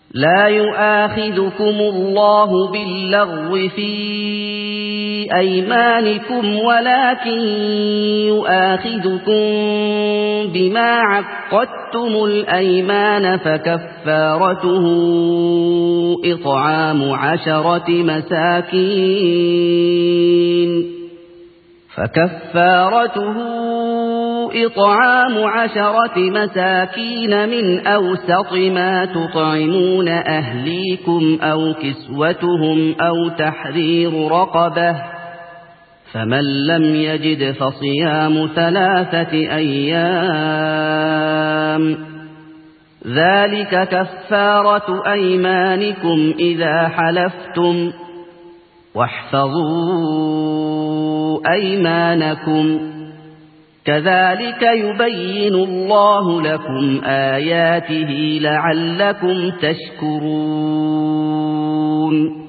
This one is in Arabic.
لا يؤاخذكم الله باللغو في أيمانكم ولكن يؤاخذكم بما عقدتم الأيمان فكفارته إطعام 10 مساكين من أوسط ما تطعمون أهليكم أو كسوتهم أو تحرير رقبة، فمن لم يجد فصيام 3 أيام، ذلك كفارة أيمانكم إذا حلفتم، واحفظوا أيمانكم، كذلك يبين الله لكم آياته لعلكم تشكرون.